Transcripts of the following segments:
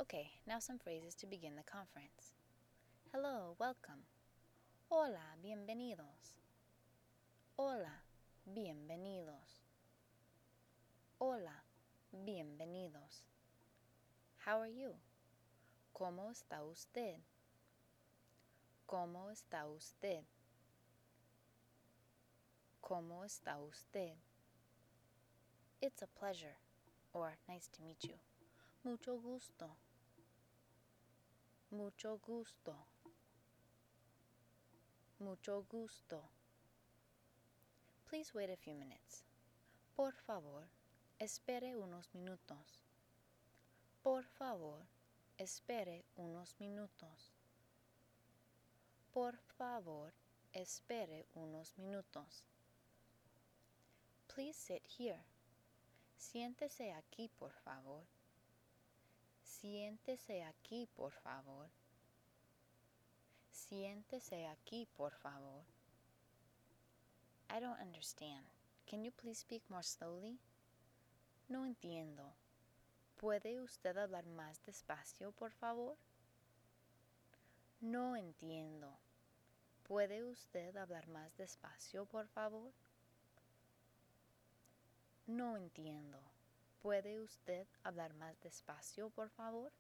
Okay, now some phrases to begin the conference. Hello, welcome. Hola, bienvenidos. Hola, bienvenidos. Hola, bienvenidos. How are you? ¿Cómo está usted? ¿Cómo está usted? ¿Cómo está usted? It's a pleasure, or nice to meet you. Mucho gusto. Mucho gusto. Mucho gusto. Please wait a few minutes. Por favor, espere unos minutos. Por favor, espere unos minutos. Por favor, espere unos minutos. Please sit here. Siéntese aquí, por favor. Siéntese aquí, por favor. Siéntese aquí, por favor. I don't understand. Can you please speak more slowly? No entiendo. ¿Puede usted hablar más despacio, por favor? No entiendo. ¿Puede usted hablar más despacio, por favor? No entiendo. ¿Puede usted hablar más despacio, por favor?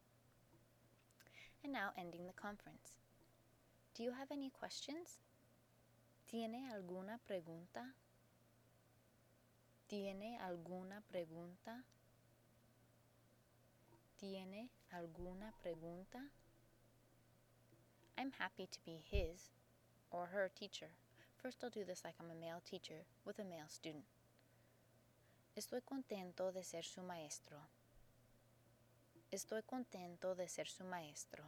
And now ending the conference. Do you have any questions? ¿Tiene alguna pregunta? ¿Tiene alguna pregunta? ¿Tiene alguna pregunta? I'm happy to be his or her teacher. First I'll do this like I'm a male teacher with a male student. Estoy contento de ser su maestro. Estoy contento de ser su maestro.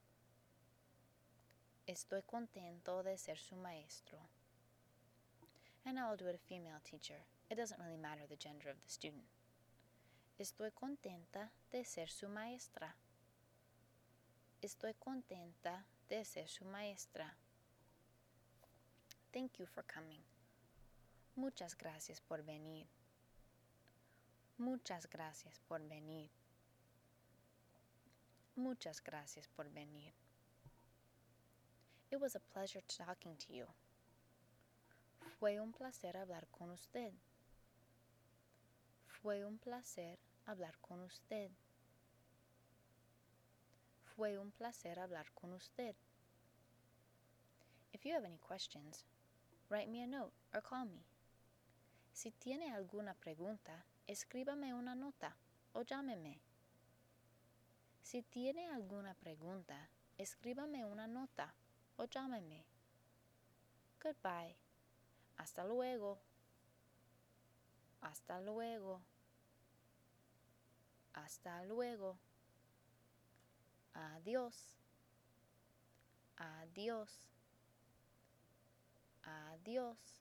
Estoy contento de ser su maestro. And now I'll do it a female teacher. It doesn't really matter the gender of the student. Estoy contenta de ser su maestra. Estoy contenta de ser su maestra. Thank you for coming. Muchas gracias por venir. Muchas gracias por venir. Muchas gracias por venir. It was a pleasure talking to you. Fue un placer hablar con usted. Fue un placer hablar con usted. Fue un placer hablar con usted. If you have any questions, write me a note or call me. Si tiene alguna pregunta, escríbame una nota o llámeme. Si tiene alguna pregunta, escríbame una nota o llámeme. Goodbye. Hasta luego. Hasta luego. Hasta luego. Adiós. Adiós. Adiós.